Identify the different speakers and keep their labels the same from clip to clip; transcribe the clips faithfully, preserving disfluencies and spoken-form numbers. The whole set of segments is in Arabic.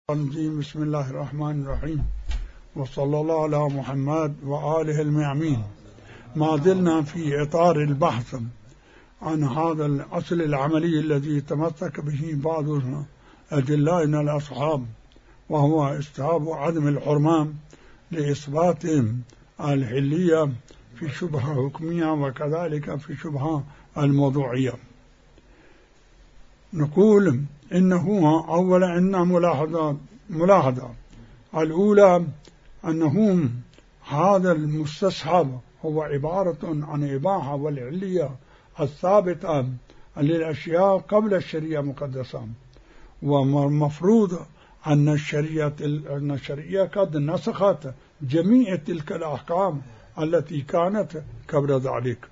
Speaker 1: بسم الله الرحمن الرحيم، وصلى الله على محمد وآله الميامين. ما زلنا في إطار البحث عن هذا الأصل العملي الذي تمسك به بعض أدلائنا الأصحاب، وهو استهاب عدم الحرمان لإثبات الحلية في شبهة حكمية وكذلك في شبهة الموضوعية. نقول إنه أولا إن ملاحظة ملاحظة الأولى أنه هذا المستصحب هو عبارة عن إباحة والعلية الثابتة للأشياء قبل الشريعة المقدسة، ومفروض أن الشريعة أن الشريعة قد نسخت جميع تلك الأحكام التي كانت قبل ذلك.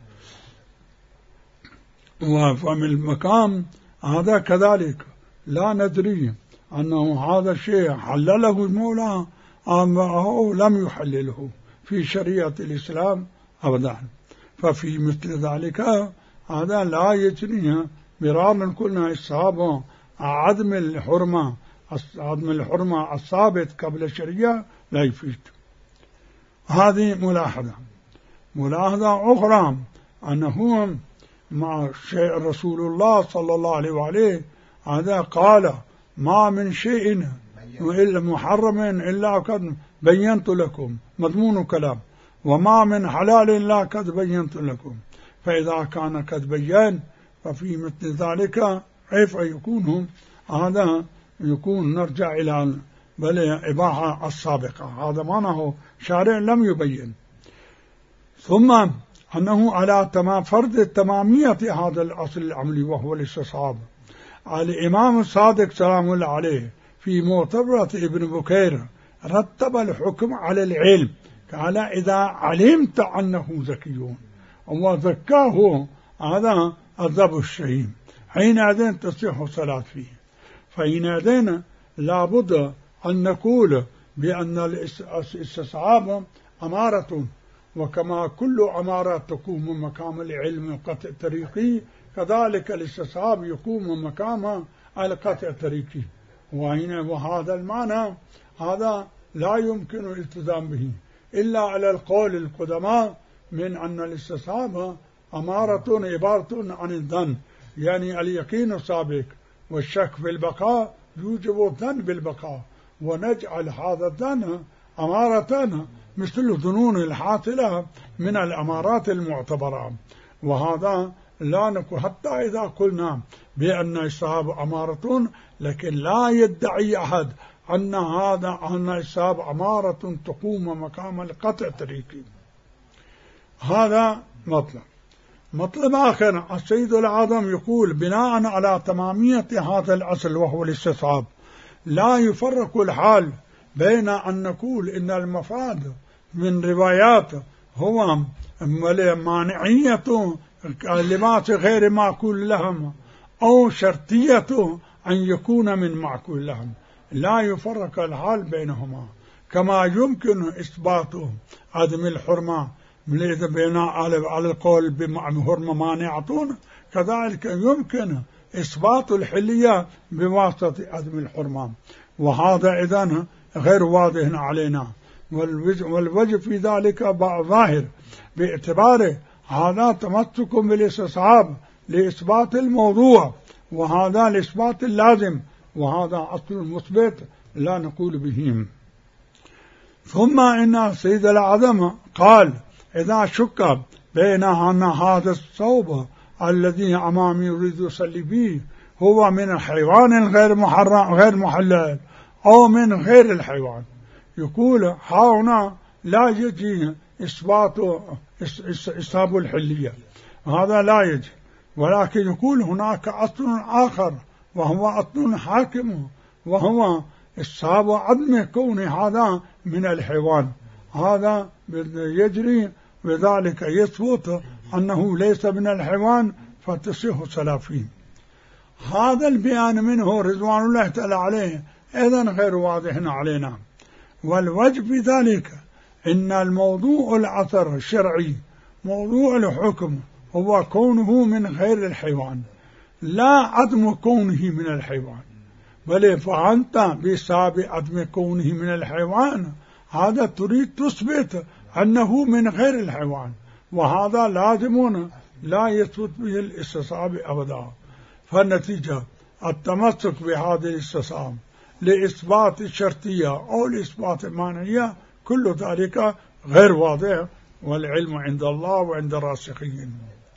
Speaker 1: وفم المقام هذا كذلك لا ندري أنه هذا الشيء حلله المولى أو لم يحلله في شريعة الإسلام أبدا. ففي مثل ذلك هذا لا يجري مرارا كلنا إصحاب عدم الحرمة عدم الحرمة الثابت قبل الشريعة لا يفيد. هذه ملاحظة. ملاحظة أخرى أنه مع شيء رسول الله صلى الله عليه وآله هذا قال ما من شيء إلا محرم إلا قد بينت لكم، مضمون كلام، وما من حلال إلا قد بينت لكم. فإذا كان قد بيّن ففي مثل ذلك كيف يكون هذا يكون نرجع إلى بل إباحة السابقة. هذا معناه شارع لم يبين. ثم أنه على تمام فرض تمامية هذا الأصل العملي وهو الاستصحاب، الإمام الصادق سلام الله عليه في معتبرة ابن بكير رتب الحكم على العلم، قال إذا علمت أنه زكي وزكاه هذا الذبح الشهيم حينئذ تصح الصلاة فيه. فحينئذ لابد أن نقول بأن الاستصحاب أمارة، وكما كل أمارة تقوم مقام العلم القطع الطريقي كذلك الاستصحاب يقوم مقام القطع الطريقي. وهذا المعنى هذا لا يمكن الالتزام به إلا على القول القدماء من أن الاستصحاب أمارة عبارة عن الظن، يعني اليقين السابق، والشك في البقاء يوجب الظن بالبقاء، ونجعل هذا الظن أمارة مثل الظنون الحاصلة من الأمارات المعتبرة. وهذا لا نقول حتى إذا قلنا بأن الاستصحاب أمارة، لكن لا يدعي أحد أن هذا أن الاستصحاب أمارة تقوم مقام القطع الطريقي. هذا مطلب. مطلب آخر السيد الأعظم يقول بناء على تمامية هذا الأصل وهو الاستصحاب لا يفرق الحال بين أن نقول إن المفاد من روايات هو مانعية اللباس غير معقول لهم أو شرطية أن يكون من معقول لهم، لا يفرق الحال بينهما. كما يمكن إثبات عدم الحرمة بناء على القول بحرمة مانعة، كذلك يمكن إثبات الحلية بواسطة عدم الحرمة. وهذا إذن غير واضح علينا، والوجه في ذلك ظاهر باعتباره هذا تمسك بالاستصحاب لإثبات الموضوع، وهذا الإثبات اللازم، وهذا أصل مثبت لا نقول به. ثم إن سيد الأعظم قال إذا شك بين أن هذا الثوب الذي أمامي يريد يصلي به هو من الحيوان غير محرم غير محلل أو من غير الحيوان، يقول هنا لا يجي إثبات إثبات الحلية، هذا لا يجي، ولكن يقول هناك أصل آخر وهو أصل حاكم، وهو إثبات عدم كون هذا من الحيوان، هذا يجري، وذلك يثبت أنه ليس من الحيوان فتصح الصلاة فيه. هذا البيان منه رضوان الله تعالى عليه أيضا غير واضح علينا. والوجه في ذلك إن الموضوع الأثر الشرعي موضوع الحكم هو كونه من غير الحيوان، لا عدم كونه من الحيوان، بل فأنت بسبب عدم كونه من الحيوان هذا تريد تثبت أنه من غير الحيوان، وهذا لازم لا يثبت به الاستصحاب أبدا. فالنتيجة التمسك بهذا الاستصحاب لإثبات الشرطية أو لإثبات المعنية كل ذلك غير واضح، والعلم عند الله وعند الراسخين.